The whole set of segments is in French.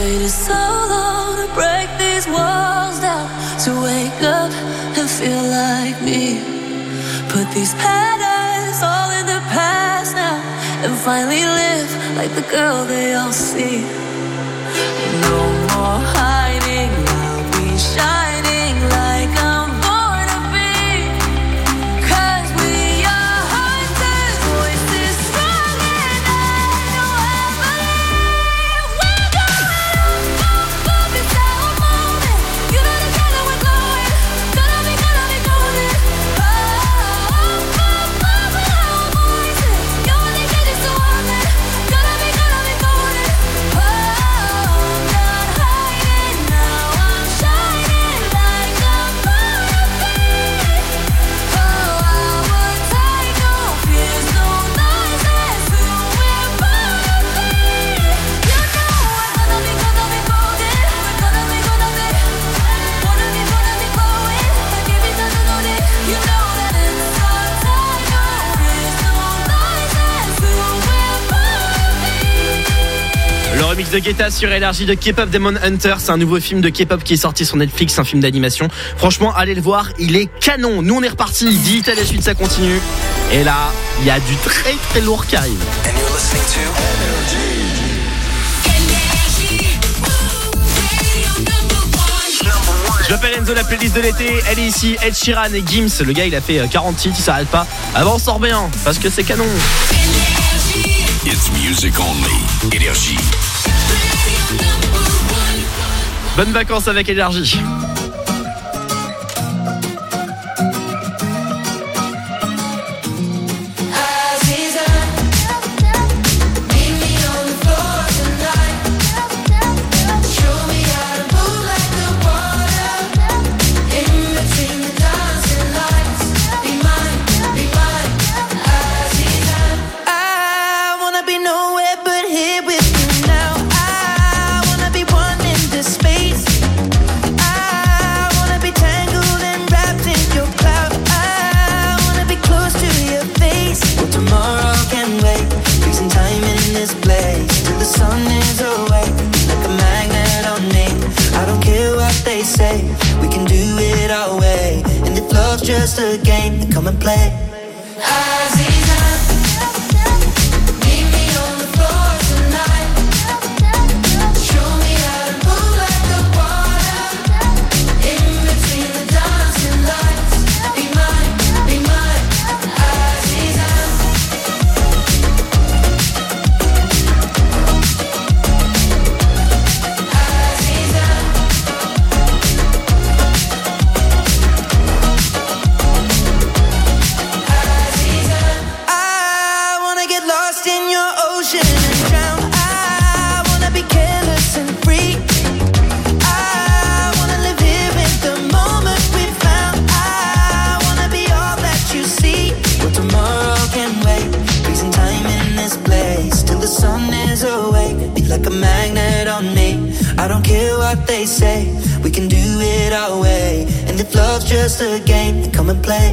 waited so long to break these walls down, to wake up and feel like me. Put these patterns all in the past now, and finally live like the girl they all see. No more hiding, I'll be shining like I'm born to be. 'Cause we are hunters, voices strong and I know I believe. We're going up, it's our moment. You know the color we're glowing. Gonna be golden. Up, with our voices. You're only getting so warm. Gonna be golden. Le remix de Guetta sur Énergie de K-pop Demon Hunter, c'est un nouveau film de K-pop qui est sorti sur Netflix, un film d'animation. Franchement, allez le voir, il est canon. Nous on est reparti, Digital, la suite ça continue. Et là, il y a du très très lourd qui arrive. Je m'appelle Enzo, la playlist de l'été, elle est ici, Ed Sheeran et Gims. Le gars il a fait 40 titres, il s'arrête pas. Avant on sort bien, parce que c'est canon. It's music only. Énergie. Bonnes vacances avec Énergie. Just a game to come and play. They say we can do it our way, and if love's just a game, then come and play.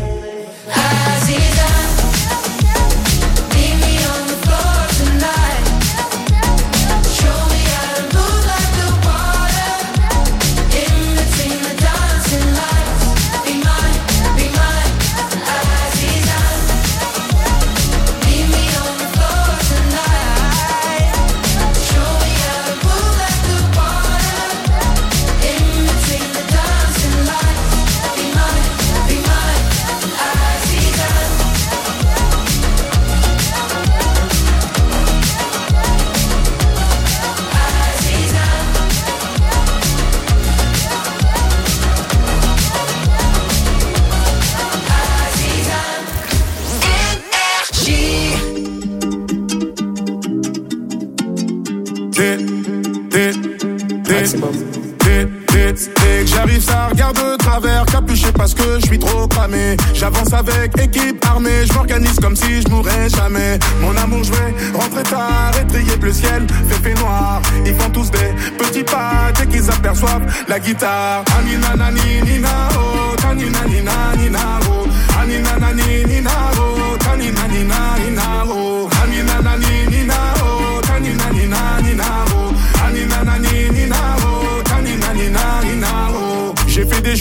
J'arrive, ça regarde de travers, capuché parce que je suis trop cramé. J'avance avec équipe armée, je m'organise comme si je mourrais jamais. Mon amour, je vais rentrer tard, étrier le ciel, fait noir. Ils font tous des petits pas dès qu'ils aperçoivent la guitare. Anina nani nina oh, tanina nina nina oh, anina nani nina oh, tanina nina nina oh, anina nani nina oh, tanina nina nina oh, anina nani nina.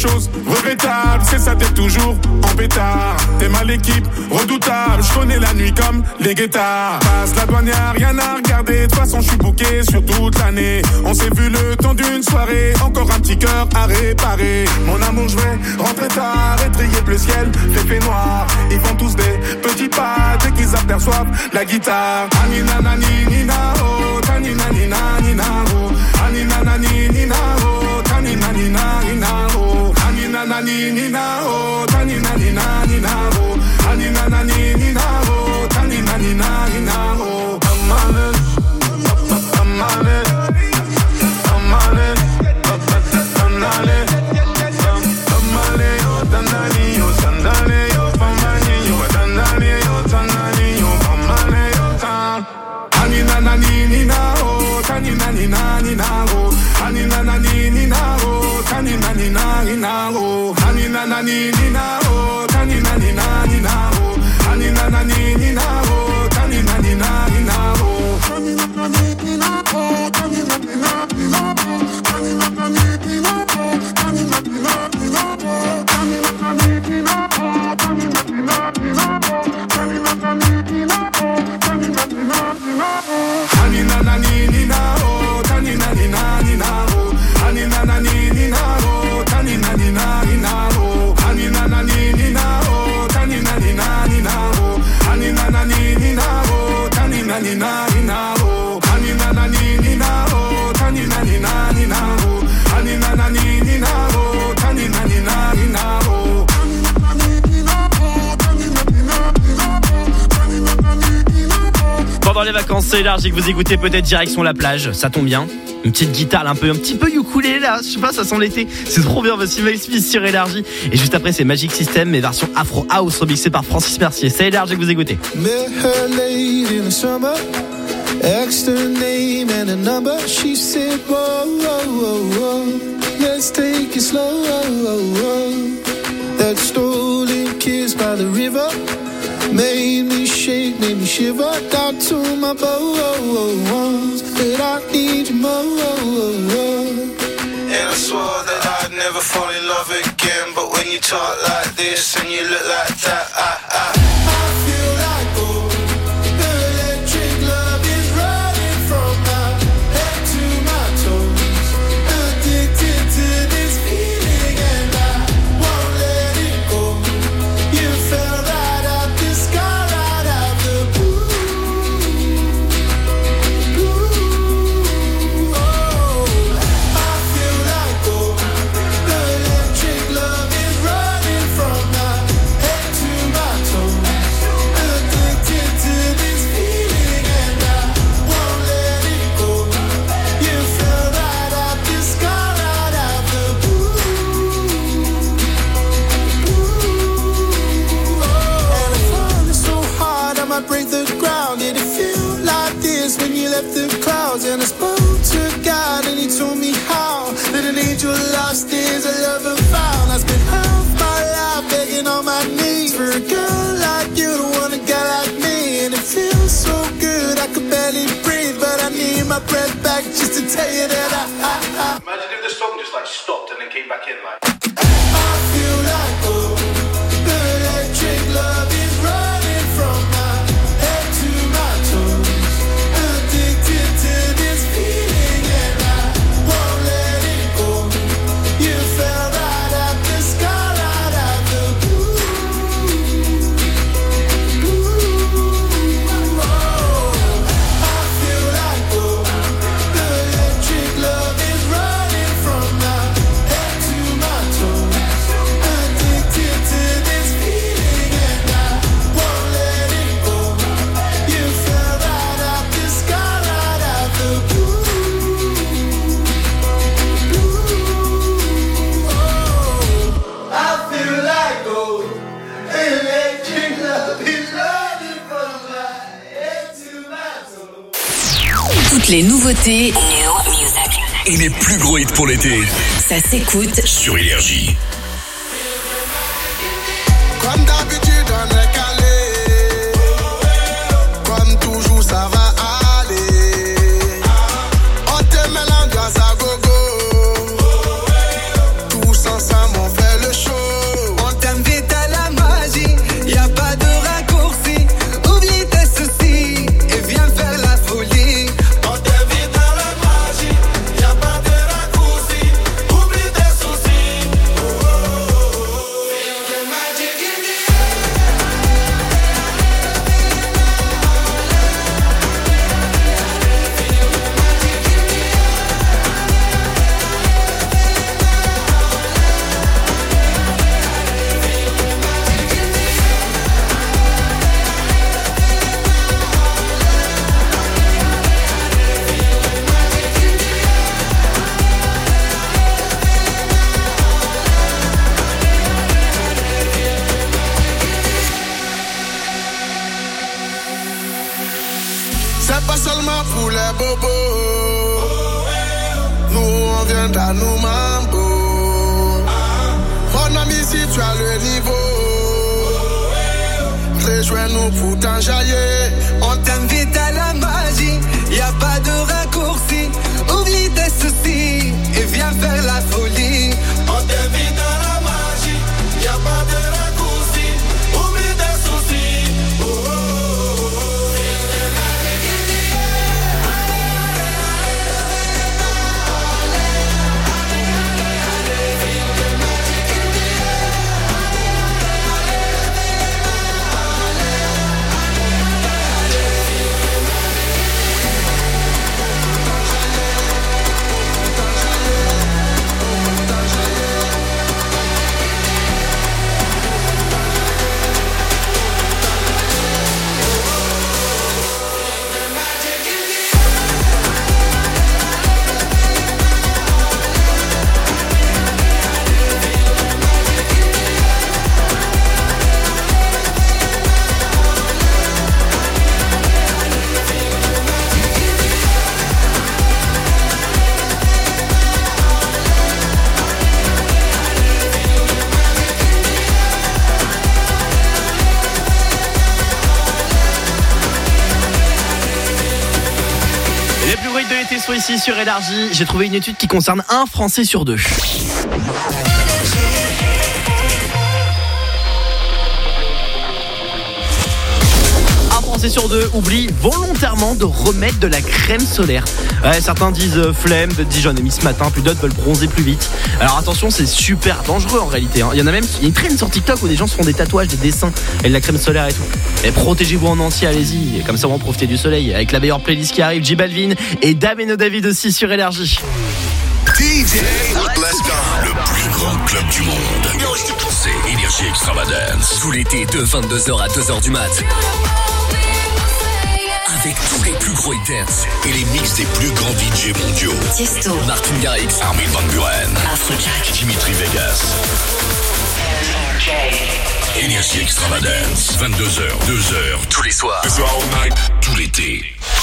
chose regrettable, c'est ça, t'es toujours en pétard. T'es mal l'équipe, redoutable, je connais la nuit comme les guettards. Passe la douane, y'a rien à regarder, de toute façon je suis booké sur toute l'année. On s'est vu le temps d'une soirée, encore un petit cœur à réparer. Mon amour, je vais rentrer tard, étrier le ciel, fait noir. Ils font tous des petits pas dès qu'ils aperçoivent la guitare. Anina nani nina oh, tanina nina nina oh, anina nani nina oh, tanina nina nina oh, anina nani nina oh, tanina nina nina oh, anina nani nina oh, tanina nina nina oh. Pendant les vacances, c'est élargi que vous écoutez peut-être direction la plage, ça tombe bien. Une petite guitare, un petit peu ukulélé là, je sais pas, ça sent l'été. C'est trop bien, voici Mail Smith sur Élargie. Et juste après, c'est Magic System, mais version Afro House remixée par Francis Mercier. C'est Élargie que vous écoutez. Asked her name and a number. She said, whoa, whoa, whoa, whoa. Let's take it slow. That stolen kiss by the river made me shake, made me shiver. Down to my bones, but I need you more. And I swore that I'd never fall in love again. But when you talk like this and you look like that, I feel like gold. And I spoke to God and he told me how that an angel lost is a lover found. I spent half my life begging on my knees for a girl like you to want a guy like me. And it feels so good I could barely breathe, but I need my breath back just to tell you that I Imagine if the song just like stopped and then came back in like I feel like gold. The electric love is running from my head to my toes. Addicted to this feeling and I won't let it go. You fell right out the sky, right out the blue. Oh, I feel like gold. The electric love is running from my head to my toes. Addicted to this feeling and I won't let it go. You fell right out the sky, right out the blue. Oh, I feel like gold. Electric love is running from my head to my toes. Toutes les nouveautés Et les plus gros hits pour l'été ça s'écoute sur Énergie. Comme d'habitude, on est calé. Comme toujours, ça va aller. On te met l'ambiance à gogo. Tous ensemble, on fait fout les bobos. Nous on vient d'à nous mambo. Mon ami si tu as le niveau, rejoins-nous pour t'enjailler. On t'invite à la magie, y a pas de raccourci. Oublie tes soucis et viens faire la folie. On t'invite à la magie, y a pas de raccourci. Oublie tes soucis. Oh, oh, oh, oh. Sont ici sur Énergie. J'ai trouvé une étude qui concerne un Français sur deux. Un Français sur deux oublie volontairement de remettre de la crème solaire. Ouais, certains disent flemme, d'autres disent j'en ai mis ce matin, puis d'autres veulent bronzer plus vite. Alors attention, c'est super dangereux en réalité. Il y en a même, il y a une traîne sur TikTok où des gens se font des tatouages, des dessins avec de la crème solaire et tout. Et protégez-vous en entier, allez-y. Comme ça, on va profiter du soleil. Avec la meilleure playlist qui arrive, J Balvin et Dameno David aussi sur Énergie. DJ, let's go. Le plus grand club du monde. C'est Énergie Extravagance. Tout l'été de 22h à 2h du mat. Avec tous les plus gros hit dance et les mix des plus grands DJ mondiaux. Tiesto, Martin Garrix, Armin van Buuren, Afrojack, Dimitri Vegas. Énergie Extravagance. 22h, 2h, tous les soirs. Tout l'été.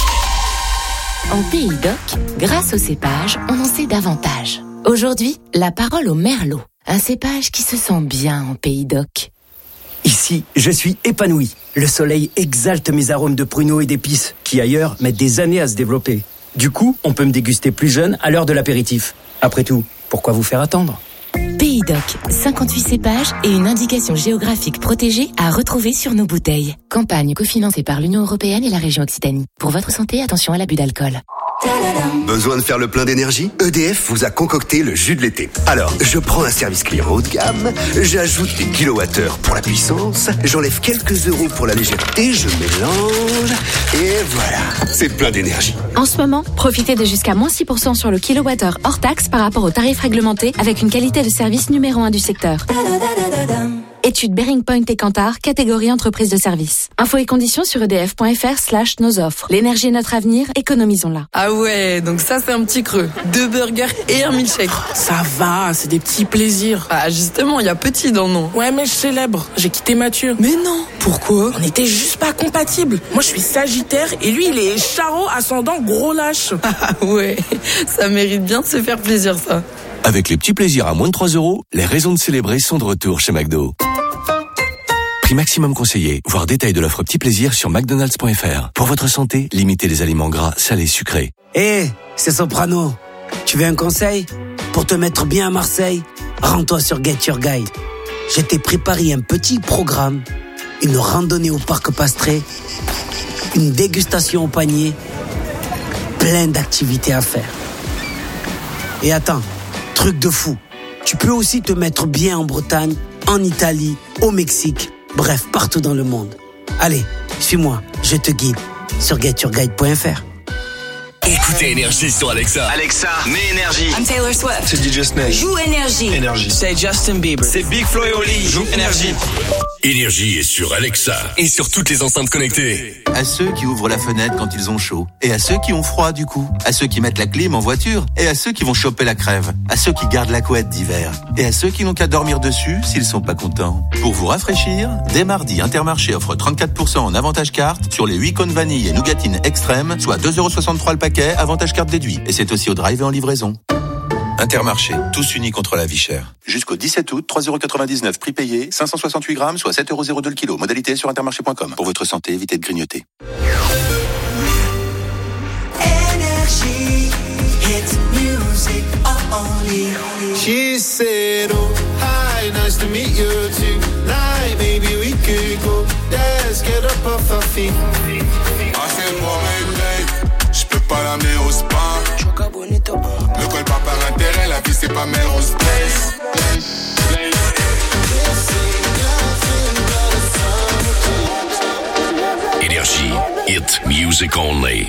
En Pays d'Oc, grâce au cépage, on en sait davantage. Aujourd'hui, la parole au merlot. Un cépage qui se sent bien en Pays d'Oc. Ici, je suis épanoui. Le soleil exalte mes arômes de pruneaux et d'épices, qui ailleurs mettent des années à se développer. Du coup, on peut me déguster plus jeune à l'heure de l'apéritif. Après tout, pourquoi vous faire attendre ? Pays d'Oc, 58 cépages et une indication géographique protégée à retrouver sur nos bouteilles. Campagne cofinancée par l'Union européenne et la région Occitanie. Pour votre santé, attention à l'abus d'alcool. Besoin de faire le plein d'énergie ? EDF vous a concocté le jus de l'été. Alors, je prends un service client haut de gamme, j'ajoute des kilowattheures pour la puissance, j'enlève quelques euros pour la légèreté, je mélange, et voilà, c'est plein d'énergie. En ce moment, profitez de jusqu'à moins 6% sur le kilowattheure hors taxe par rapport au tarif réglementé avec une qualité de service numéro 1 du secteur. Étude Bearing Point et Kantar, catégorie entreprise de service. Infos et conditions sur edf.fr/nos offres. L'énergie est notre avenir, économisons-la. Ah ouais, donc ça c'est un petit creux. 2 burgers et un milkshake. Ça va, c'est des petits plaisirs. Ah justement, il y a petit dans le nom. Ouais, mais je célèbre. J'ai quitté Mathieu. Mais non, pourquoi ? On était juste pas compatibles. Moi je suis Sagittaire et lui il est Charo ascendant gros lâche. Ah ouais, ça mérite bien de se faire plaisir ça. Avec les petits plaisirs à moins de 3 €, les raisons de célébrer sont de retour chez McDo. Prix maximum conseillé, voire détail de l'offre petit plaisir sur mcdonalds.fr. Pour votre santé, limitez les aliments gras, salés, sucrés. C'est Soprano. Tu veux un conseil ? Pour te mettre bien à Marseille, rends-toi sur Get Your Guide. Je t'ai préparé un petit programme, une randonnée au parc Pastré, une dégustation au panier, plein d'activités à faire. Et attends, truc de fou, tu peux aussi te mettre bien en Bretagne, en Italie, au Mexique, bref, partout dans le monde. Allez, suis-moi, je te guide sur getyourguide.fr. Écoutez Énergie sur Alexa. Alexa, mets Énergie. I'm Taylor Swift. C'est DJ Snake. Joue Énergie. Énergie. C'est Justin Bieber. C'est Big Flo et Oli. Joue Énergie. Énergie est sur Alexa et sur toutes les enceintes connectées. À ceux qui ouvrent la fenêtre quand ils ont chaud, et à ceux qui ont froid du coup, à ceux qui mettent la clim en voiture, et à ceux qui vont choper la crève, à ceux qui gardent la couette d'hiver, et à ceux qui n'ont qu'à dormir dessus s'ils sont pas contents. Pour vous rafraîchir, dès mardi, Intermarché offre 34% en avantage carte sur les 8 cônes vanille et nougatine extrême, soit 2,63€ le paquet, avantage carte déduit. Et c'est aussi au drive et en livraison. Intermarché, tous unis contre la vie chère. Jusqu'au 17 août, 3,99€ prix payé, 568 grammes, soit 7,02€ le kilo. Modalité sur intermarché.com. Pour votre santé, évitez de grignoter. Energy, hits music only. She said, oh, hi, nice to meet you tonight. Maybe we could go, let's get up off our feet. Assez pour mes je peux pas l'amener au spa. Ne colle pas par intérêt, la vie c'est pas Melrose Place. Énergie, hit music only.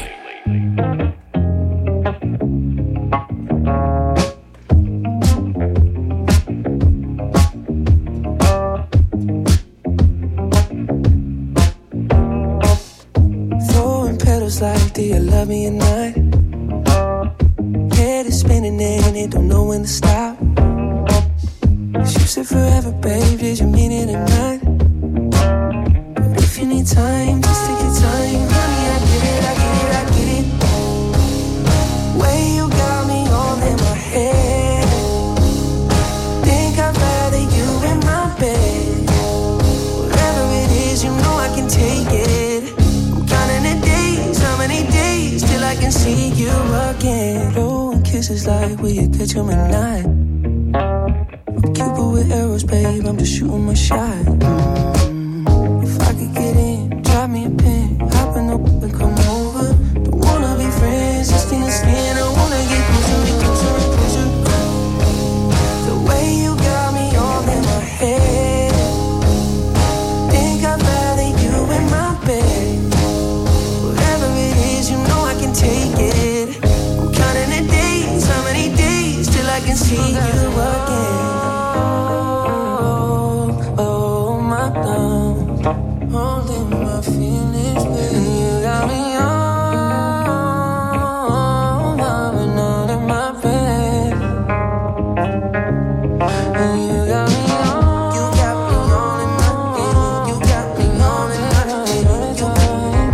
Throwing petals like, do you love me at night? Head is spinning and it don't know when to stop. You said forever, babe, did you mean it or not? But if you need time, just take your time. Honey, I get it, I get it, I get it. Way you got me all in my head. Think I'd rather you in my bed. Whatever it is, you know I can take it. I'm counting the days, how many days till I can see you again. Blowing kisses like, will you catch 'em at night? I'm Cupid with arrows, babe, I'm just shooting my shot. If I could get in, drop me a pin, hop in the whip and come over. Don't wanna be friends, just skin to skin, I wanna get closer and closer and closer. The way you got me all in my head. Think I'd rather you in my bed. Whatever it is, you know I can take it. I'm counting the days, how many days till I can see you again. Oh my God, holding my feelings, baby. And you got me on, I'm not in my bed. And you got me on, you got me on in my head. You got me on in my head all the time.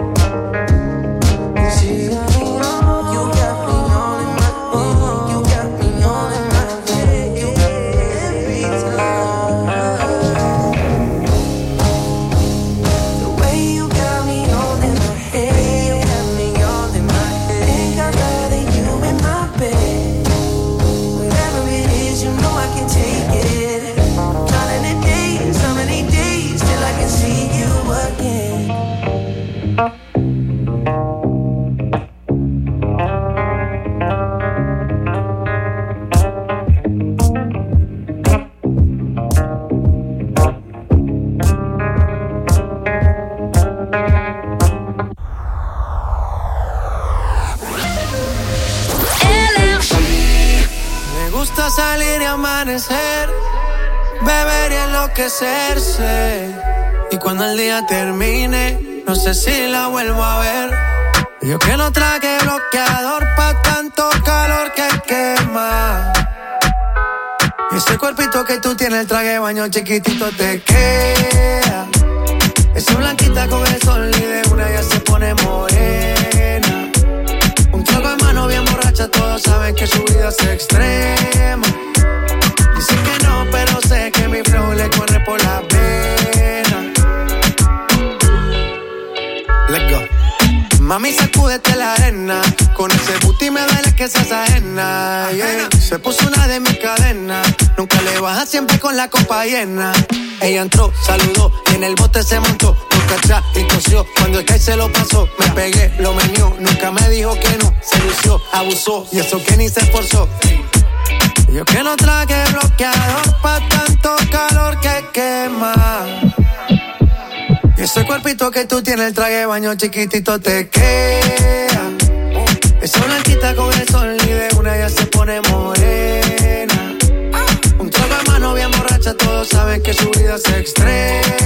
And she got me on, you got me on in my head. You got me on in my head. You got me every time. The way you got me all in my head. You got me all in my head. Think I'd rather you in my bed. Whatever it is, you know I can take it. Counting the days, how many days till I can see you again. Me gusta salir y amanecer, beber y enloquecerse. Y cuando el día termine, no sé si la vuelvo a ver. Yo que no traje bloqueador pa' tanto calor que quema. Y ese cuerpito que tú tienes, el traje de baño chiquitito te queda. Esa blanquita con el sol y de una ya se pone morena. Un trago de mano bien borracha, todos saben que su vida es extrema. Dicen que no, pero sé que mi flow le corre por la vena. Let's go. Mami, sacúdete la arena. Con ese booty me duele que seas ajena, yeah. Se puso una de mis cadenas. Nunca le baja, siempre con la copa llena. Ella entró, saludó y en el bote se montó. Nunca atrás y tosió. Cuando el que se lo pasó, me pegué, lo menió. Nunca me dijo que no, se lució, abusó. Y eso que ni se esforzó. Yo que no traje bloqueador pa' tanto calor que quema. Y ese cuerpito que tú tienes, el traje de baño chiquitito te queda. Esa blanquita con el sol y de una ya se pone morena. Un trago de mano bien borracha, todos saben que su vida es extrema.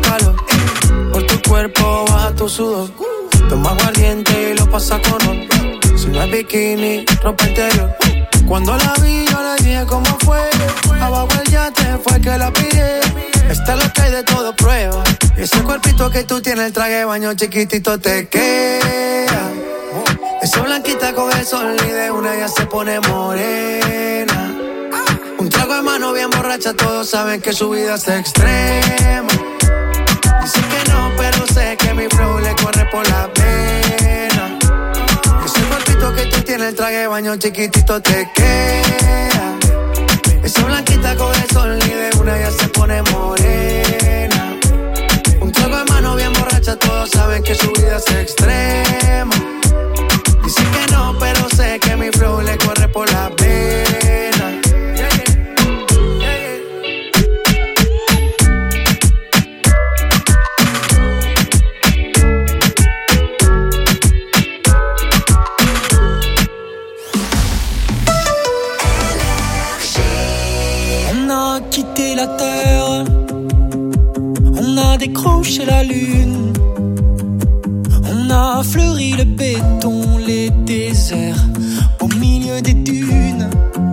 calor. Por tu cuerpo baja tu sudor. Toma aguardiente y lo pasa con ron. Si no es bikini, ropa interior. Cuando la vi yo le dije cómo fue. Abajo el yate fue que la pillé. Esta es lo que hay de todo prueba. Y ese cuerpito que tú tienes, el traje de baño chiquitito te queda. Esa blanquita con el sol y de una ya se pone morena. Un trago de mano bien borracha, todos saben que su vida es extrema. Dicen que no, pero sé que mi flow le corre por la pena. Ese cuerpito que tú tienes, el traje de baño chiquitito te queda. Esa blanquita con el sol y de una ya se pone morena. Un trago de mano bien borracha, todos saben que su vida es extrema. Dicen que no, pero sé que mi flow le corre por la pena. On a quitté la terre, on a décroché la lune. On a fleuri le béton, les déserts, au milieu des dunes.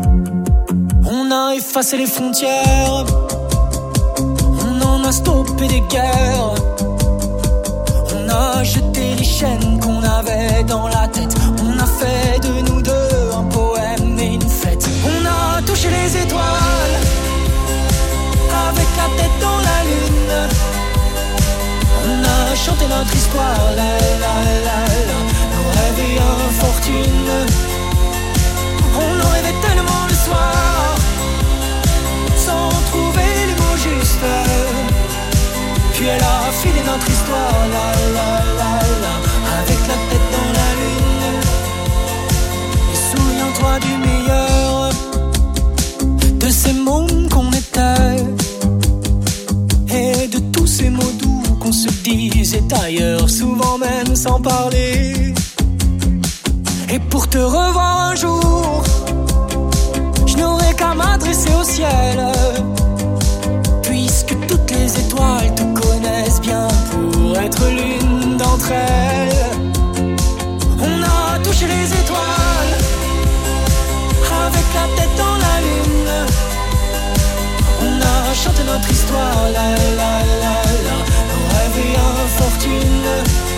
On a effacé les frontières, on en a stoppé des guerres. On a jeté les chaînes qu'on avait dans la tête. On a fait de nous deux un poème et une fête. On a touché les étoiles, avec la tête dans la lune. On a chanté notre histoire, la la la la. Nos rêves et infortune. On en rêvait tellement le soir, sans trouver les mots justes. Puis elle a filé notre histoire, la la la la. Avec la tête dans la lune. Et souviens-toi du meilleur, de ces mômes qu'on était, et de tous ces mots doux qu'on se disait ailleurs, souvent même sans parler. Et pour te revoir un jour, je n'aurai qu'à m'adresser au ciel, puisque toutes les étoiles te connaissent bien pour être l'une d'entre elles. On a touché les étoiles, avec la tête dans la lune. On a chanté notre histoire, la la la la. Nos rêves et infortune.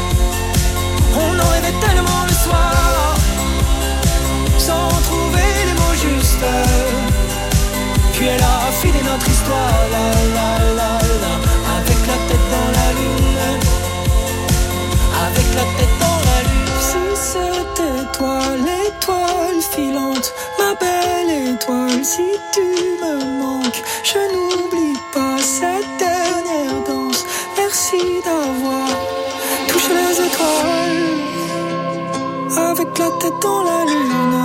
On en rêvait tellement le soir, sans trouver les mots justes. Puis elle a filé notre histoire, la la la la. Avec la tête dans la lune. Avec la tête dans la lune. Si c'était toi l'étoile filante, ma belle étoile, si tu me manques, je n'oublie pas cette dernière danse. Merci d'avoir touché les étoiles, avec la tête dans la lune.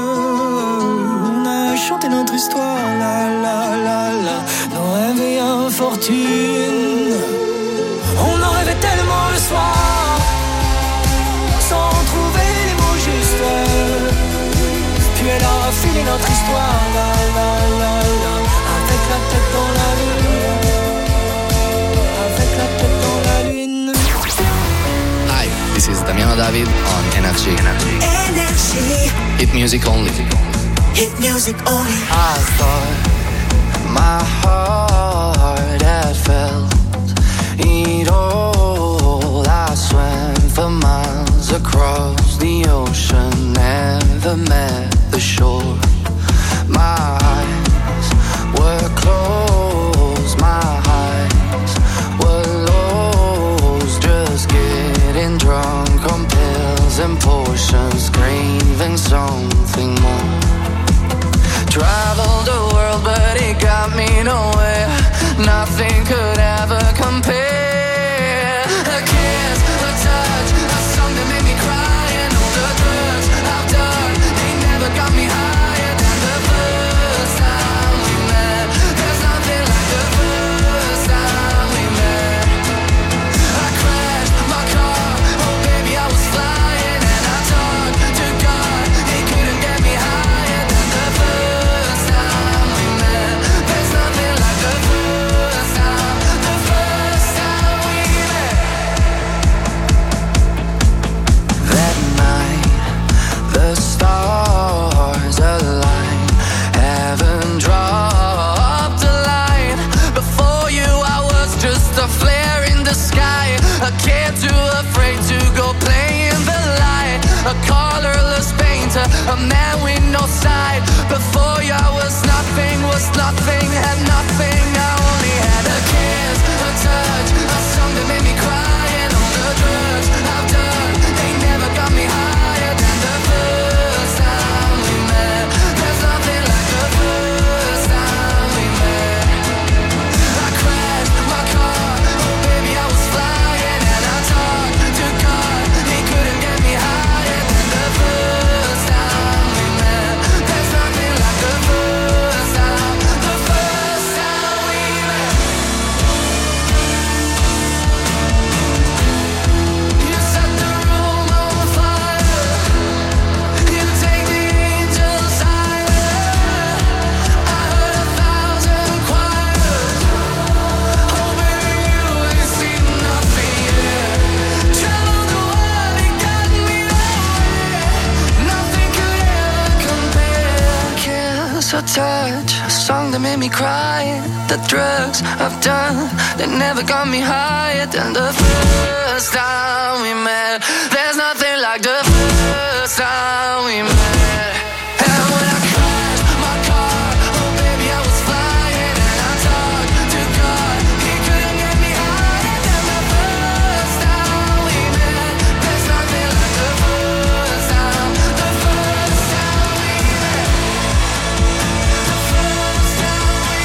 On a chanté notre histoire, la la la la. Nos rêves et infortune. On en rêvait tellement le soir, sans trouver les mots justes. Puis elle a filé notre histoire, la la la la. Avec la tête dans la lune. Avec la tête dans la lune. Hi, this is Damiano David on Energy. Energy. Hit music only. Hit music only. I thought my heart had felt it all. I swam for miles across the ocean, never met the shore. My eyes were closed, my eyes were lost, just getting drunk on pills and potions, craving something more. Traveled the world but it got me nowhere, nothing could ever compare. A kiss, a touch, a song that made me cry, a flare in the sky. A kid too afraid to go play in the light. A colorless painter, a man with no side. Before you I was nothing, had nothing. I only had a kiss, a touch, a song that made me cry. And all the drugs I've done, they never got me higher than the first time we met. There's nothing like the first time we met. I crashed my car, oh baby I was flying. And I talked to God, he couldn't get me higher than the first time we met. There's nothing like the first time we met. You set the room on fire, you take the angels higher. I heard 1,000 choirs, oh baby you ain't seen nothing yet. Traveled the world and got me nowhere, nothing could ever compare. Kiss or touch, a song that made me cry. The drugs I've done, they never got me higher than the first time we met. There's nothing like the first time we met. And when I crashed my car, oh baby I was flying. And I talked to God, he couldn't get me higher than the first time we met. There's nothing like the first time we met. The first time we met. The first time we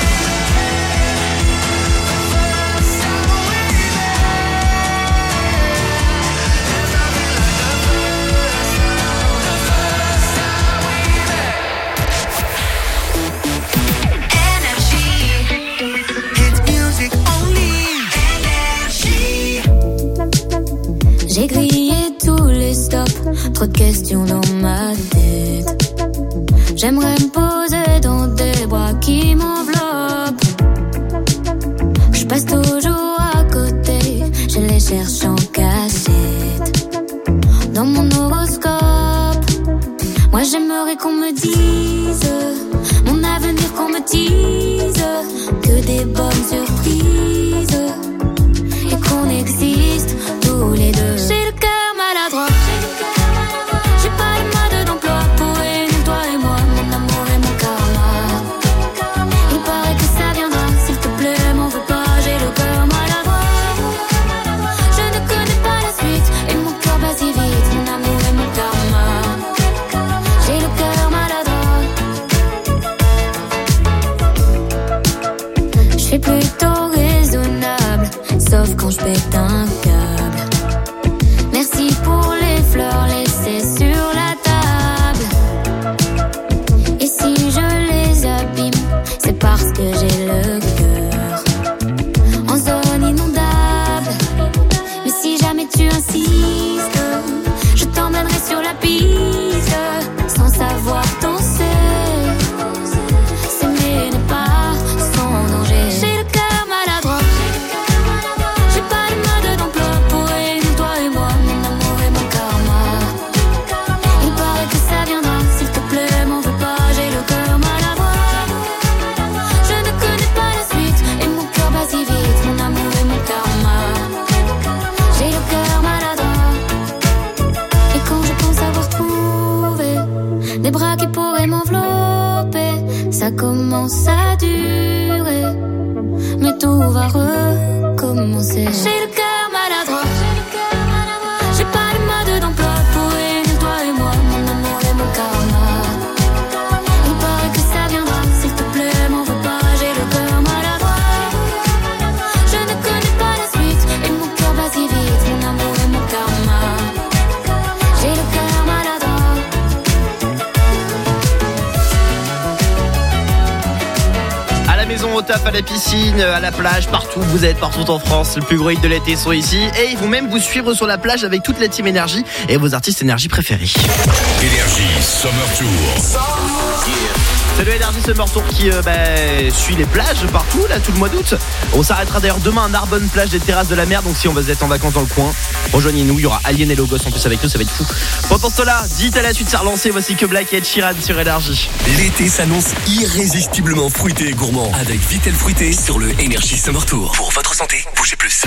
J'ai grillé tous les stops, trop de questions dans ma tête. J'aimerais me poser dans des bras qui m'enveloppent. Je passe toujours à côté, je les cherche en cachette. Dans mon horoscope, moi j'aimerais qu'on me dise mon avenir, qu'on me dise que des bonnes surprises et qu'on existe tous les deux. J'ai le cœur maladroit, j'ai pas le mode d'emploi pour réunir toi et moi, mon amour et mon karma. Il paraît que ça viendra, s'il te plaît m'en veux pas, j'ai le cœur maladroit. Je ne connais pas la suite et mon cœur bat si vite, mon amour et mon karma. J'ai le cœur maladroit. Je suis plutôt raisonnable, sauf quand je pète un câble. Merci pour les fleurs laissées sur la table. Et si je les abîme, c'est parce que j'ai le cœur en zone inondable. Mais si jamais tu insistes, je t'emmènerai sur la piste sans savoir danser. S'aimer n'est pas sans danger. J'ai le cœur maladroit, j'ai pas le mode d'emploi pour réunir toi et moi, mon amour et mon karma. Il paraît que ça viendra, s'il te plaît m'en veux pas, j'ai le cœur maladroit. Je ne connais pas la suite et mon cœur bat si vite, mon amour et mon karma. J'ai le cœur maladroit. Et quand je pense avoir trouvé des bras qui pourraient m'envelopper, ça commence à durer, mais tout va recommencer. J'ai le cœur maladroit, j'ai pas le mode d'emploi pour réunir toi et moi, mon amour et mon karma. Il paraît que ça viendra, s'il te plaît m'en veux pas, j'ai le cœur maladroit. Je ne connais pas la suite et mon cœur bat si vite, mon amour et mon karma. J'ai le cœur maladroit. À la maison, au taf, à la piscine, à la plage, partout où vous êtes, partout en France, le plus gros hit de l'été sont ici. Et ils vont même vous suivre sur la plage avec toute la team Énergie et vos artistes Énergie préférés. Énergie Summer Tour. C'est le Energy Summer Tour qui suit les plages partout là tout le mois d'août. On s'arrêtera d'ailleurs demain à Narbonne, plage des terrasses de la mer. Donc si on va être en vacances dans le coin, rejoignez-nous, il y aura Alien et Logos en plus avec nous, ça va être fou. Pendant ce temps-là, dites à la suite, c'est relancé. Voici que Black et Ed Sheeran sur Energy. L'été s'annonce irrésistiblement fruité et gourmand avec Vitel Fruité sur le Energy Summer Tour. Pour votre santé, bougez plus.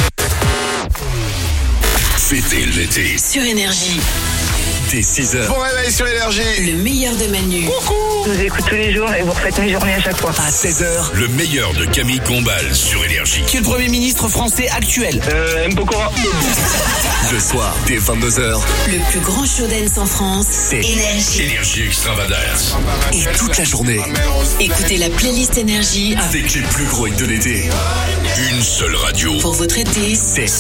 Fêtez l'été Sur Énergie. dès 6h. Bon réveil sur Énergie. Le meilleur de Manu. Coucou. Je vous écoute tous les jours et vous refaites mes journées à chaque fois. À 16h, le meilleur de Camille Combal sur Énergie. Qui est le Premier ministre français actuel? Mbokora. Le soir, dès 22h, Le plus grand show dance en France. c'est Énergie. Énergie Extravagance. Et toute la journée, Écoutez la playlist Énergie avec les plus gros hits de l'été. Une seule radio. pour votre été. C'est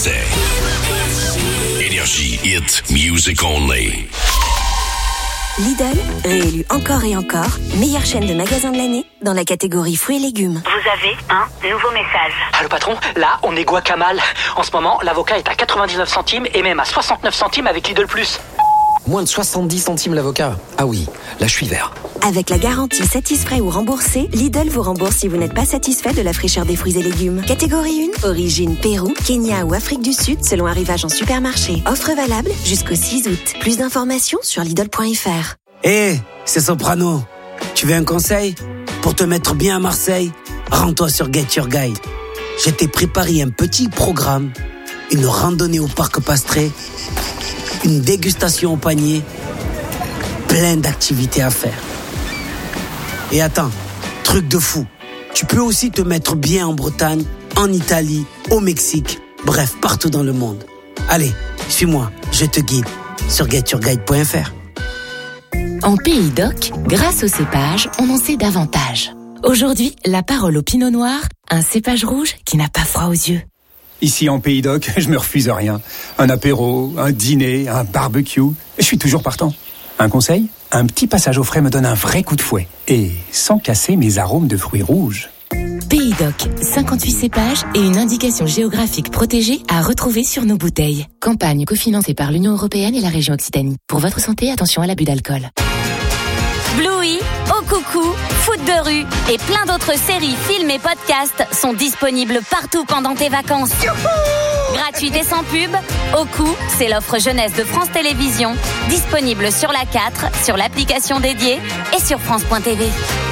Énergie Hit Music Only. Lidl, réélu encore et encore, meilleure chaîne de magasins de l'année dans la catégorie fruits et légumes. Vous avez un nouveau message. Ah, le patron, là, on est guacamole. En ce moment, l'avocat est à 99 centimes et même à 69 centimes avec Lidl Plus. Moins de 70 centimes l'avocat. Ah oui, là je suis vert. Avec la garantie satisfait ou remboursé, Lidl vous rembourse si vous n'êtes pas satisfait de la fraîcheur des fruits et légumes. Catégorie 1, origine Pérou, Kenya ou Afrique du Sud selon arrivage en supermarché. Offre valable jusqu'au 6 août. Plus d'informations sur Lidl.fr. C'est Soprano. Tu veux un conseil? Pour te mettre bien à Marseille, rends-toi sur Get Your Guide. Je t'ai préparé un petit programme, une randonnée au parc Pastré, une dégustation au panier, plein d'activités à faire. Et attends, truc de fou, tu peux aussi te mettre bien en Bretagne, en Italie, au Mexique, bref, partout dans le monde. Allez, suis-moi, je te guide sur getyourguide.fr. En Pays d'Oc, grâce au cépage, on en sait davantage. Aujourd'hui, la parole au Pinot Noir, un cépage rouge qui n'a pas froid aux yeux. Ici en Pays d'Oc, je me refuse rien. Un apéro, un dîner, un barbecue, je suis toujours partant. Un conseil? Un petit passage au frais me donne un vrai coup de fouet. Et sans casser mes arômes de fruits rouges. Pays d'Oc, 58 cépages et une indication géographique protégée à retrouver sur nos bouteilles. Campagne cofinancée par l'Union Européenne et la région Occitanie. Pour votre santé, attention à l'abus d'alcool. Bluey, Au Coucou, Foot de rue et plein d'autres séries, films et podcasts sont disponibles partout pendant tes vacances. Gratuite et sans pub, Au Coup, c'est l'offre jeunesse de France Télévisions, disponible sur la 4, sur l'application dédiée et sur France.tv.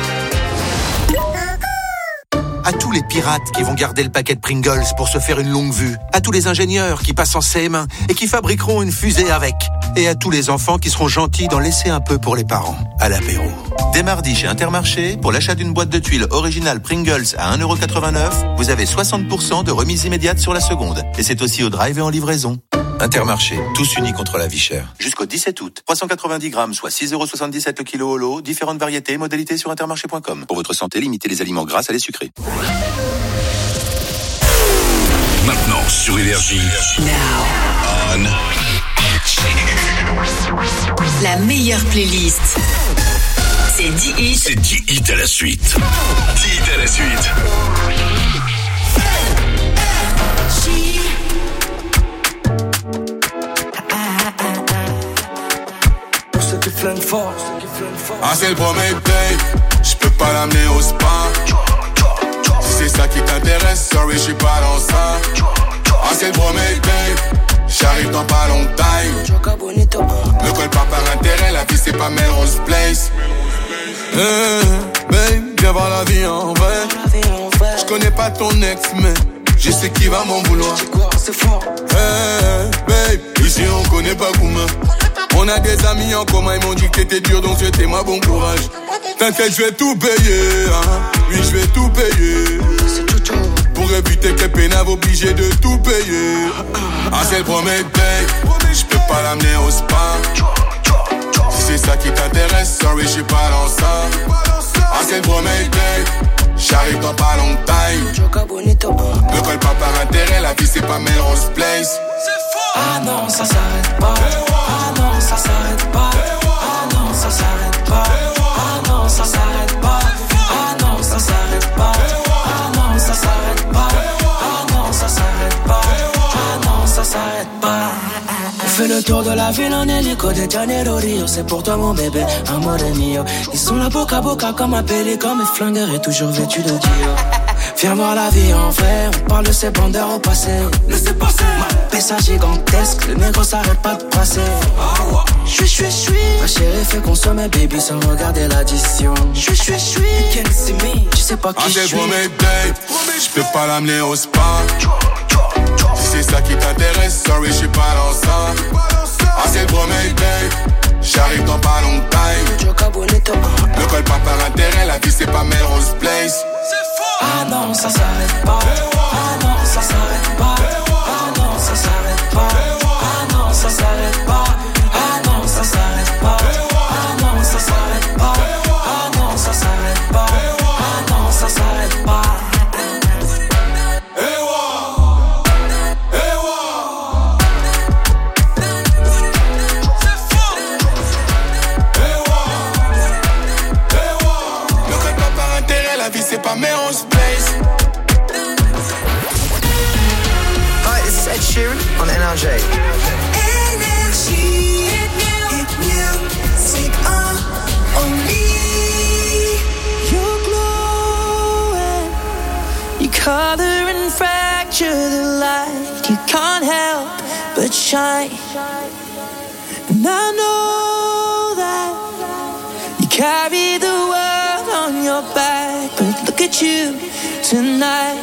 À tous les pirates qui vont garder le paquet de Pringles pour se faire une longue vue. À tous les ingénieurs qui passent en CM1 et qui fabriqueront une fusée avec. Et à tous les enfants qui seront gentils d'en laisser un peu pour les parents. À l'apéro. Dès mardi chez Intermarché, pour l'achat d'une boîte de tuiles originale Pringles à 1,89€, vous avez 60% de remise immédiate sur la seconde. Et c'est aussi au drive et en livraison. Intermarché, tous unis contre la vie chère. Jusqu'au 17 août, 390 grammes, soit 6,77€ le kilo au lot, différentes variétés, modalités sur intermarché.com. Pour votre santé, limitez les aliments gras à les sucrés. Maintenant sur Énergie. On. La meilleure playlist. C'est 10 hits. C'est 10 hits à la suite. 10 hits à la suite. Ah c'est le premier date, j'peux pas l'amener au spa. Si c'est ça qui t'intéresse, sorry j'suis pas dans ça. Ah c'est le premier date, j'arrive dans pas longtemps. Me colle pas par intérêt, la vie c'est pas Melrose Place. Babe, viens voir la vie en vrai. J'connais pas ton ex mais je sais qui va m'en vouloir. Babe, ici on connaît pas Gouma. On a des amis en commun, ils m'ont dit que t'étais dur, donc souhaitez-moi bon courage. T'inquiète, je vais tout payer, hein. Oui, je vais tout payer. Pour éviter que pénave obligé de tout payer. Ah, c'est le premier date, je peux pas l'amener au spa. Si c'est ça qui t'intéresse, sorry, je suis pas dans ça. Ah, c'est le premier date, j'arrive dans pas longtemps. Me colle pas par intérêt, la vie c'est pas Melrose Place. Ah non, ça s'arrête pas. Ah non, ça s'arrête pas. Ah non, ça s'arrête pas. Ah non, ça s'arrête pas. Ah non, ça s'arrête pas. Ah non, ça s'arrête pas. Ah non, ça s'arrête pas. Ah non, ça s'arrête pas. On fait le le tour de la ville en hélico de Janeiro Rio. C'est pour toi mon bébé, amore mio. Ils sont là boca à boca comme un pélican, mes flingueurs est toujours vêtu de Dio. Viens voir la vie en vrai, on parle de ces bandeurs au passé. Laissez passer. Ma pessa gigantesque, le négro s'arrête pas de passer. J'suis. Ma chérie fait consommer baby sans regarder l'addition. J'suis. Tu sais pas qui j'suis. J'peux pas l'amener au spa. Si c'est ça qui t'intéresse, sorry j'suis pas dans ça. C'est le premier day. J'arrive dans pas longtemps. Ne colle pas par intérêt, la vie c'est pas Melrose Place. Ah non, ça s'arrête pas. Ah non, ça s'arrête pas. Ah non, ça s'arrête pas. Ah non, ça s'arrête pas. Ah non, ça s'arrête pas. Ah non, ça s'arrête pas. Ah non, ça s'arrête pas. Ah non, ça s'arrête pas. C'est pas Melrose Place. Hi, it's Ed Sheeran on NRJ. Énergie, hit music only. You're glowing. You color and fracture the light. You can't help but shine. And I know that you carry the world on your back. But look at you tonight.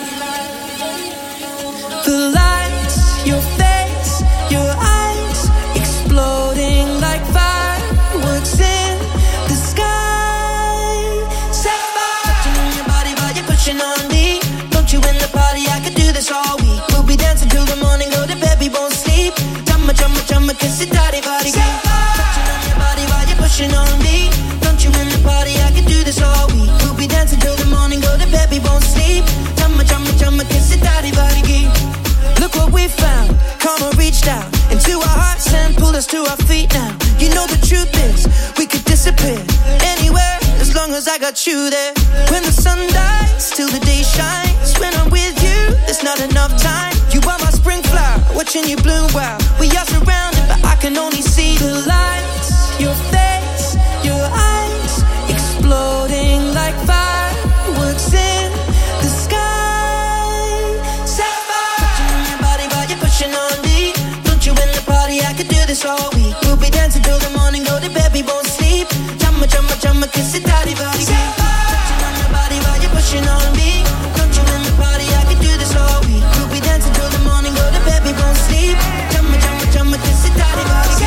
The lights, your face, your eyes, exploding like fireworks in the sky. Set fire. Touching on your body while you're pushing on me. Don't you in the party, I could do this all week. We'll be dancing till the morning, go to bed, we won't sleep. Chumma, kiss it, daddy, body. Touching on your body while you're pushing on me. Don't you in the party, I could do this all week. We'll be dancing till the morning, go to bed, we won't sleep. Chumma, kiss it, daddy, body. Look what we found, karma reached out into our hearts and pulled us to our feet now. You know the truth is, we could disappear anywhere as long as I got you there. When the sun dies, till the day shines. When I'm with you, there's not enough time. You are my spring flower, watching you bloom wild. We are surrounded, but I can only see the lights. Your face, your eyes, exploding like fireworks in the sky. Set fire. Touching on your body while you're pushing on me. Don't you in the party, I could do this all week. We'll be dancing till the morning, go to bed, we won't sleep. Chumma, kiss it, daddy, body. Touching on your body while you're pushing on me. Don't you in the party, I could do this all week. We'll be dancing till the morning, go to bed, we won't sleep. Chumma, kiss it, daddy, body.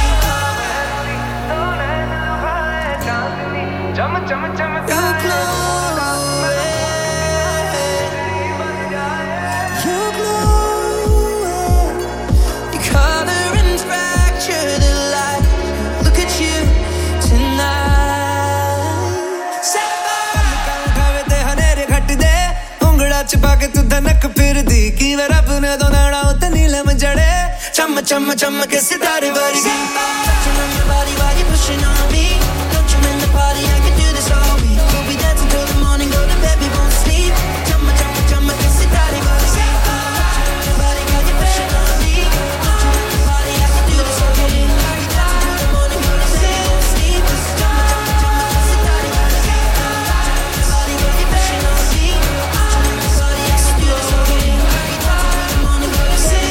You're glowing. You're glowing. You color and fracture the light. Look at you tonight. Set fire. खावे ते हनेरे घट दे उंगड़ा छुपा के तू धनक फिर दी की वे रब ने दो नाड़ा उते नीलम जड़े चम के सितारे वाली touching on your body while you're pushing on me. Don't you in the party, I can do this all week. We'll be dancing till the morning, go to bed, we won't sleep. Chumma, que sitaré वाली touching on your body while you're pushing on me. Don't you in the party, I can do this all week. We'll be dancing till the morning, go to bed, we won't sleep. Chumma, que sitaré वाली touching on your body while you're pushing on me. Don't you in the party, I can do this all week. We'll be dancing till the morning, go to bed, we won't sleep.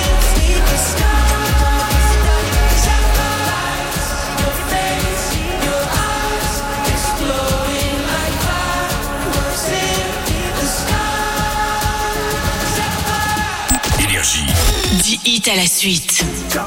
Énergie. 10 hits à la suite.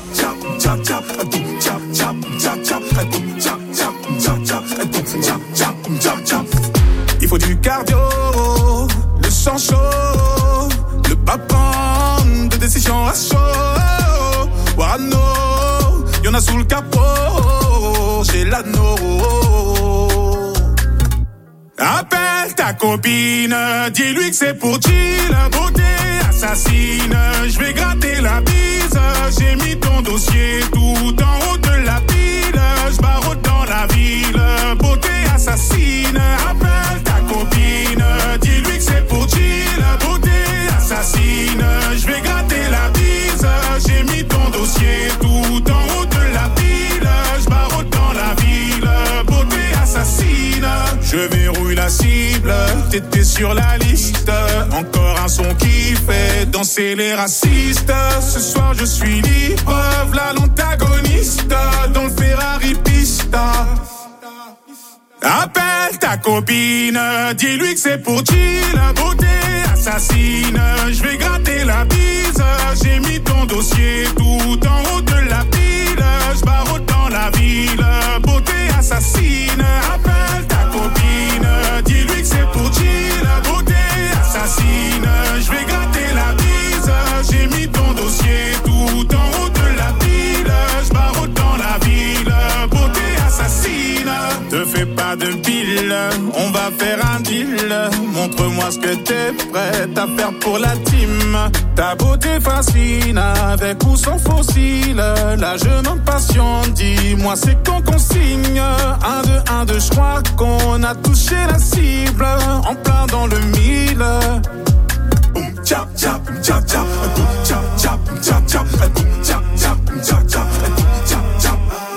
Il faut du cardio, le sang chaud, le pas prendre de décision à chaud. Warano, y'en a sous le capot, j'ai l'anneau. Appelle ta copine, dis-lui que c'est pour chill, beauté assassine. Je vais gratter la bise, j'ai mis ton dossier tout en haut de la pile. Je barre dans la ville, beauté assassine. Appelle ta copine, dis-lui que c'est pour chill, beauté assassine. Je vais gratter la bise, j'ai mis ton dossier tout en haut de la t'étais sur la liste. Encore un son qui fait danser les racistes. Ce soir je suis libre, v'là l'antagoniste dans le Ferrari Pista. Appelle ta copine, dis-lui que c'est pour chill. Beauté assassine, je vais gratter la bise. J'ai mis ton dossier tout en haut de la pile. Je barre dans la ville, beauté assassine. Appelle ta copine, dis-lui que c'est pour chill. Beauté assassine, je vais gratter la bise. J'ai mis ton dossier tout en haut de la pile. Je barre dans la ville, beauté assassine. Te fais pas de pile, on va faire un deal. Montre-moi ce que t'es prête à faire pour la team. Ta beauté fascine, avec ou sans fossile. La jeune en passion, dis-moi c'est quand qu'on signe. 1, 2, 1, 2, je crois qu'on a touché la cible. En plein dans le mille. Boum, tchap, tchap, tchap, tchap. Boum, tchap, tchap, tchap, tchap. Boum, tchap, tchap, tchap, tchap. Boum, tchap, tchap.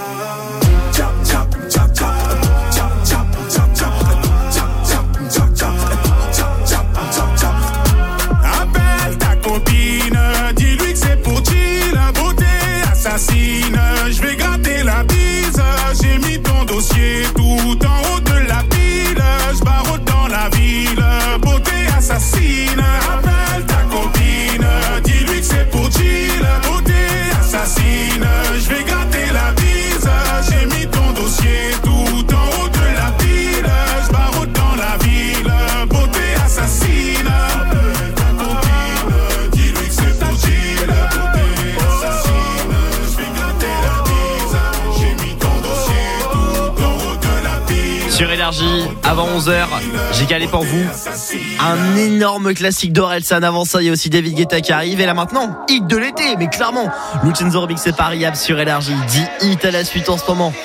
Appelle ta copine, dis-lui que c'est pour chill. Beauté assassine, je vais gratter la bise. J'ai mis ton dossier tout en haut de la pile. Je barre dans la ville, beauté assassine. Appelle ta copine, dis-lui que c'est pour chill. Beauté assassine, je vais gratter la bise. J'ai mis ton dossier tout en haut de la pile. Je barre dans la ville, beauté assassine. Sur Énergie, avant 11h, j'ai calé pour vous un énorme classique d'Orelsan. Avant ça, il y a aussi David Guetta qui arrive. Et là maintenant, hit de l'été, mais clairement, Lucenzo Rubik, c'est pas Riab sur Énergie. 10 hits à la suite en ce moment.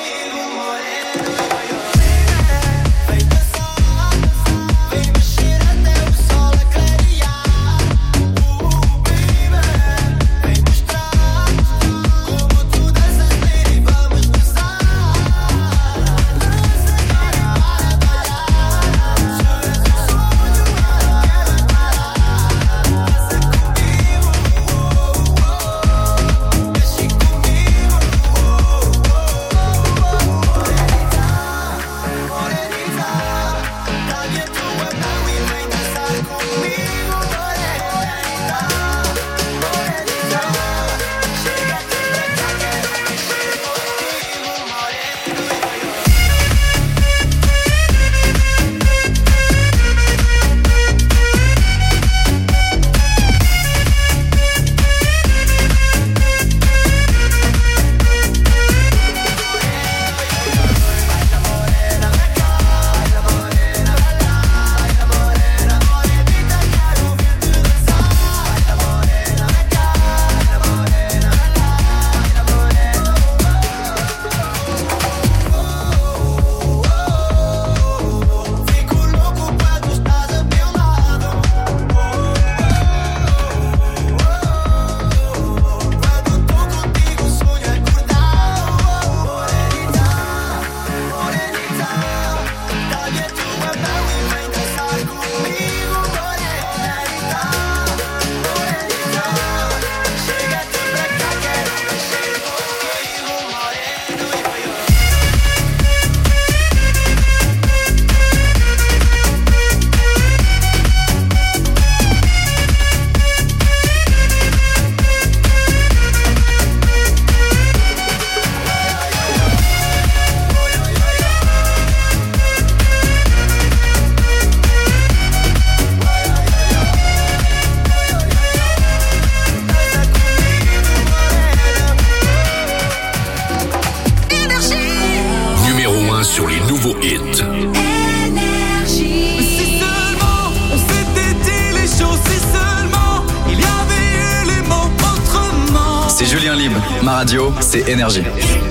Julien Lib, ma radio, c'est Énergie.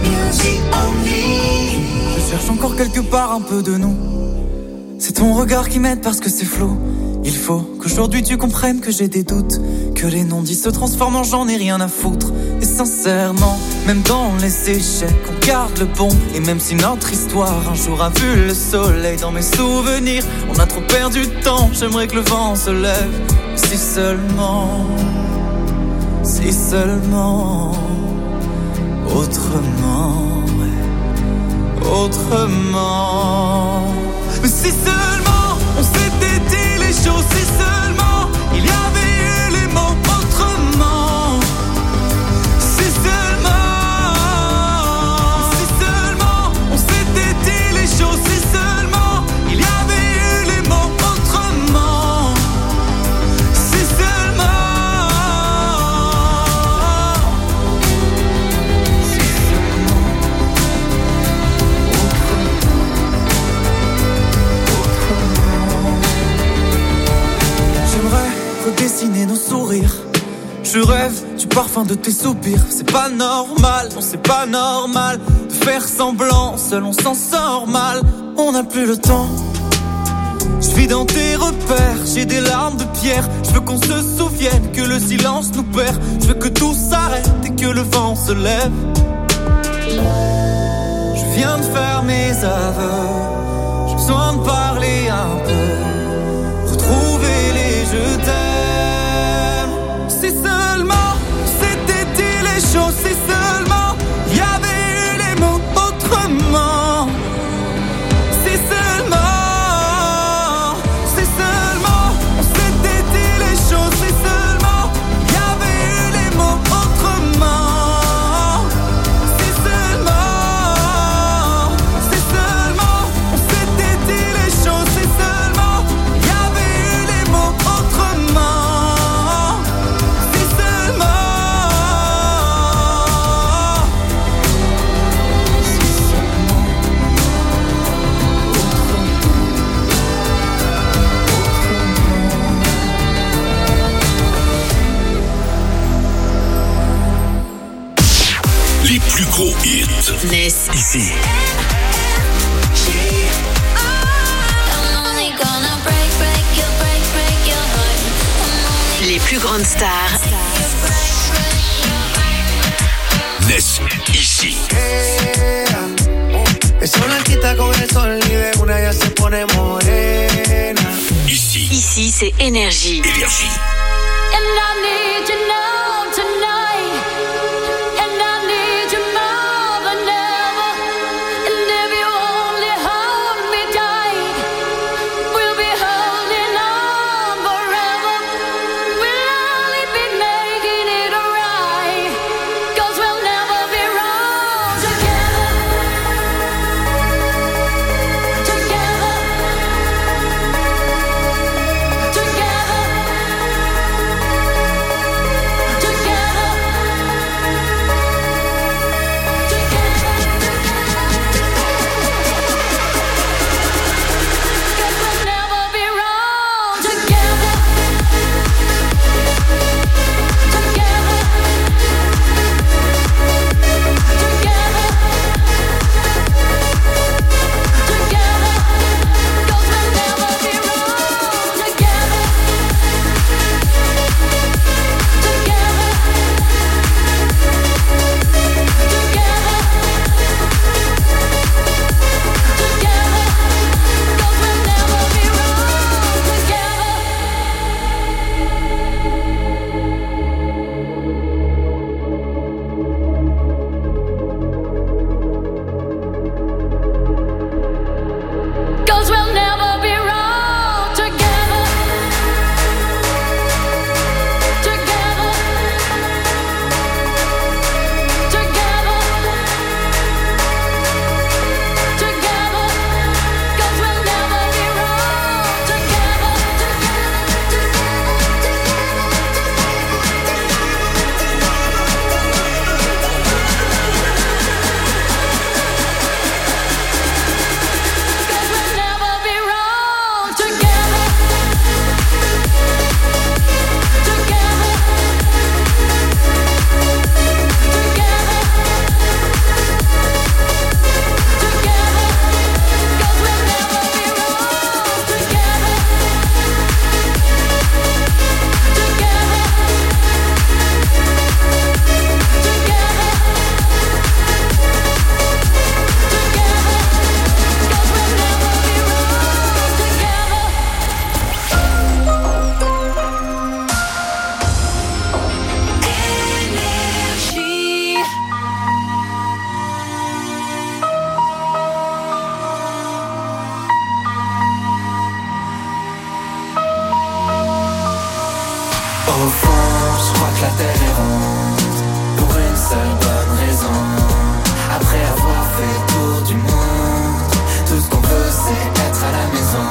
Je cherche encore quelque part un peu de nous. C'est ton regard qui m'aide parce que c'est flou. Il faut qu'aujourd'hui tu comprennes que j'ai des doutes, que les non-dits se transforment en j'en ai rien à foutre. Et sincèrement, Même dans les échecs, on garde le bon. Et même si notre histoire un jour a vu le soleil dans mes souvenirs, on a trop perdu de temps, j'aimerais que le vent se lève. Si seulement, autrement, autrement. Mais si seulement on s'était dit les choses, si seulement il y avait eu les mots autrement. Si seulement on s'était dit les choses, si seulement il y avait eu les mots autrement. Si seulement. Redessiner nos sourires. Je rêve du parfum de tes soupirs. C'est pas normal, non c'est pas normal de faire semblant, seul on s'en sort mal. On n'a plus le temps. Je vis dans tes repères, j'ai des larmes de pierre. Je veux qu'on se souvienne que le silence nous perd. Je veux que tout s'arrête et que le vent se lève. Je viens de faire mes aveux. J'ai besoin de parler un peu, retrouver les je t'aime. Si seulement c'était dit les choses, si seulement il y avait eu les mots autrement. Si seulement on s'était dit les choses, si seulement il y avait eu les mots autrement. Si seulement on s'était dit les choses, si seulement il y avait eu les mots autrement. Si seulement. Les plus gros hits. Ness. Ici. Les plus grandes stars. Ness. Ici. Ici, c'est Énergie. Énergie. And I need you now tonight. And I need you more than ever. And if you only hold me tight, we'll be holding on forever. We'll only be making it right. 'Cause we'll never be wrong together. Together. Together. la terre est ronde pour une seule bonne raison. Après avoir fait le tour du monde, tout ce qu'on veut c'est être à la maison.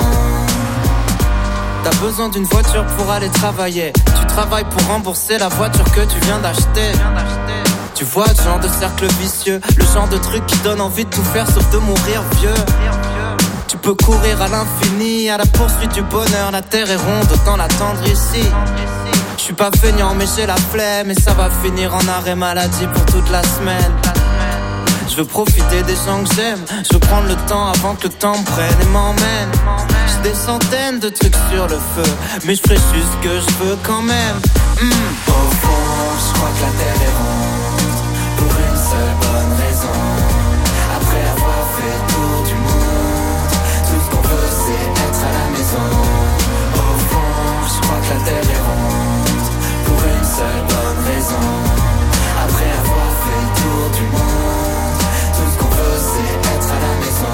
T'as besoin d'une voiture pour aller travailler. Tu travailles pour rembourser la voiture que tu viens d'acheter. Tu vois le genre de cercle vicieux, le genre de truc qui donne envie de tout faire sauf de mourir vieux. Tu peux courir à l'infini, à la poursuite du bonheur. La terre est ronde, autant l'attendre ici. Je suis pas feignant mais j'ai la flemme, et ça va finir en arrêt maladie pour toute la semaine. Je veux profiter des gens que j'aime, je veux prendre le temps avant que le temps me prenne et m'emmène. J'ai des centaines de trucs sur le feu, mais je ferai juste ce que je veux quand même. Au fond, je crois que la terre est ronde pour une seule bonne raison. Après avoir fait le tour du monde, tout ce qu'on veut c'est être à la maison. Au fond, je crois que la terre est ronde pour une seule bonne raison. Après avoir fait le tour du monde, tout ce qu'on veut c'est être à la maison.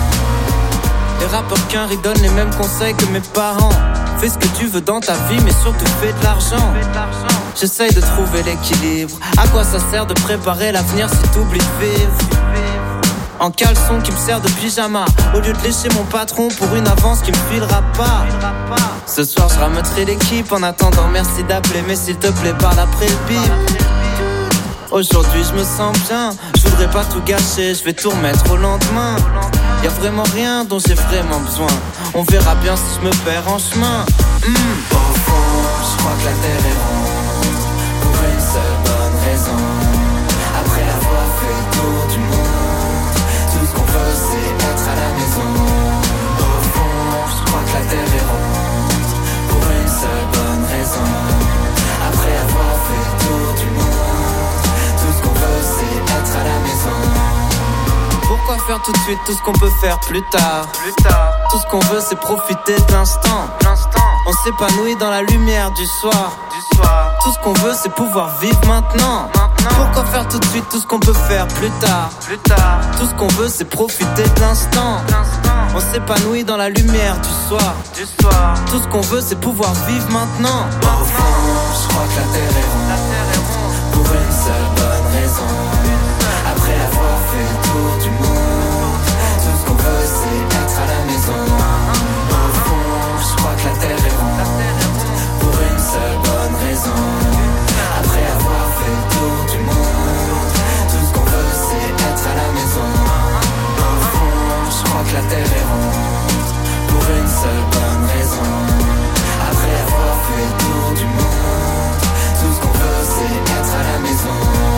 Les rappeurs qu'un riz donnent les mêmes conseils que mes parents. Fais ce que tu veux dans ta vie mais surtout fais de l'argent. J'essaye de trouver l'équilibre. À quoi ça sert de préparer l'avenir si t'oublies de vivre? En caleçon qui me sert de pyjama, au lieu de lécher mon patron pour une avance qui me filera pas. Ce soir je rameuterai l'équipe. En attendant merci d'appeler, mais s'il te plaît parle après le bip. Aujourd'hui je me sens bien, je voudrais pas tout gâcher, je vais tout remettre au lendemain. Y'a vraiment rien dont j'ai vraiment besoin, on verra bien si je me perds en chemin. Au fond, je crois que la terre est ronde pour une seule bonne raison. Après avoir fait le tour du monde, tout ce qu'on veut c'est être à la maison. Au fond, je crois que la terre est ronde pour une seule bonne raison. Après avoir fait le tour du monde, tout ce qu'on veut c'est être à la maison. Pourquoi faire tout de suite tout ce qu'on peut faire plus tard? Tout ce qu'on veut c'est profiter de l'instant. On s'épanouit dans la lumière du soir. Tout ce qu'on veut c'est pouvoir vivre maintenant. Pourquoi faire tout de suite tout ce qu'on peut faire plus tard? Tout ce qu'on veut c'est profiter de l'instant. On s'épanouit dans la lumière du soir. Tout ce qu'on veut c'est pouvoir vivre maintenant. Au fond, je crois que la terre est ronde pour une seule bonne raison. Après avoir fait le tour du monde, tout ce qu'on veut c'est être à la maison. Au fond, je crois que la terre est ronde pour une seule bonne raison. Après avoir fait le tour du monde, tout ce qu'on veut c'est être à la maison. Au fond, je crois que la terre est ronde pour une seule bonne raison. Après avoir fait le tour du monde, tout ce qu'on veut c'est être à la maison.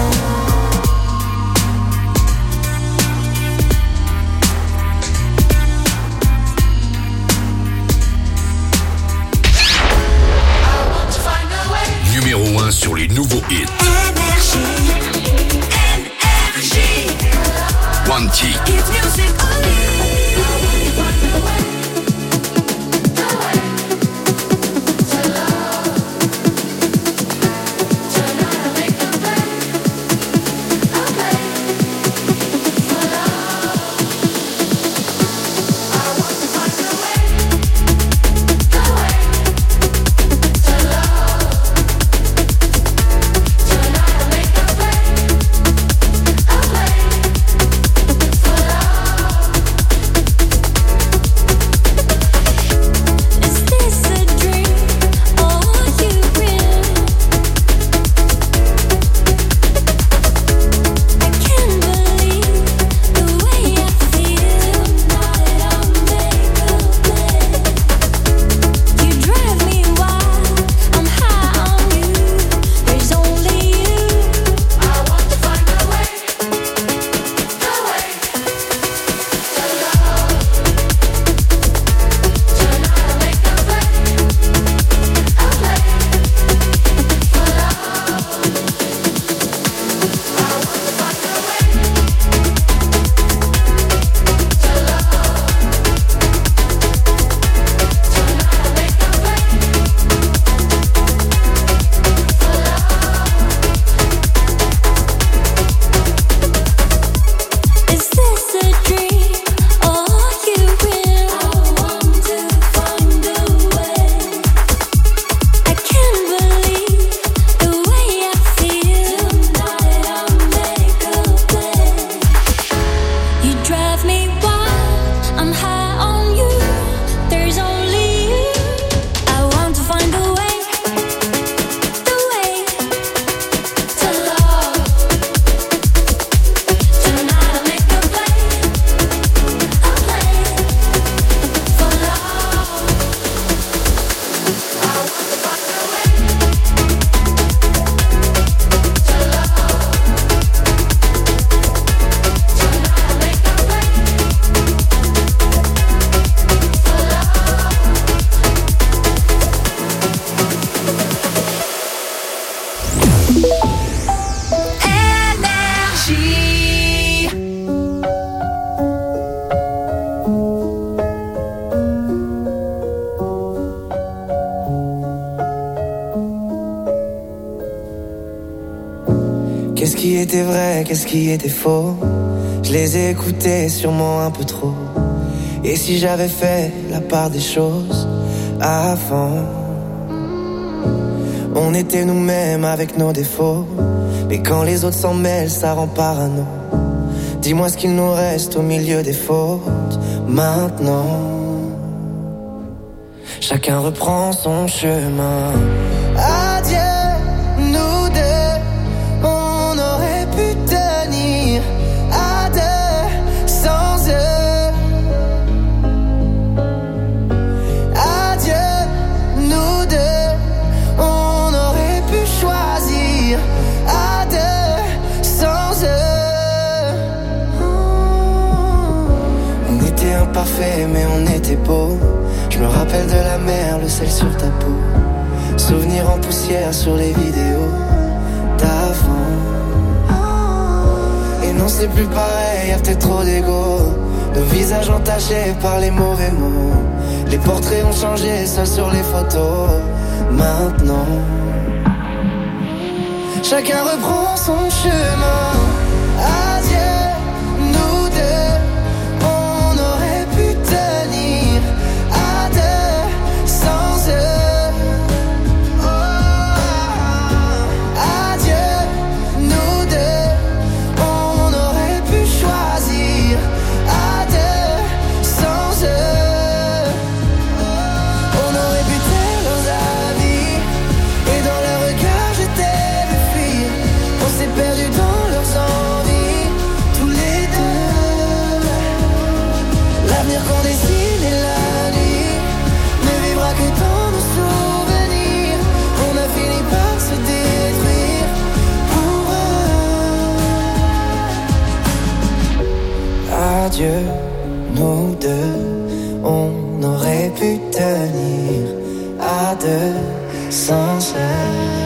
Numéro 1 sur les nouveaux hits. One T. Qu'est-ce qui était vrai, qu'est-ce qui était faux? Je les ai écoutés sûrement un peu trop. Et si j'avais fait la part des choses avant? On était nous-mêmes avec nos défauts, mais quand les autres s'en mêlent, ça rend parano. Dis-moi ce qu'il nous reste au milieu des fautes maintenant. Chacun reprend son chemin. Adieu, nous deux, on aurait pu tenir à deux sans eux. Adieu, nous deux, on aurait pu choisir à deux sans eux. On était imparfaits mais on était beaux. Je me rappelle de la mer, le sel sur ta peau. Souvenirs en poussière sur les vidéos d'avant. Et non c'est plus pareil, y'a peut-être trop d'ego. Nos visages entachés par les mauvais mots. Les portraits ont changé, seuls sur les photos. Maintenant chacun reprend son chemin. Adieu, nous deux, on aurait pu tenir à deux sans eux. Adieu, nous deux, on aurait pu choisir à deux sans eux. On aurait pu taire leurs avis, et dans leur regard je t'ai vu fuir. On s'est perdu dans leurs envies, tous les deux. L'avenir qu'on dessine et la nuit ne vivra que dans nos souvenirs. On a fini par se détruire pour eux. Adieu, nous deux, on aurait pu tenir à deux sans eux.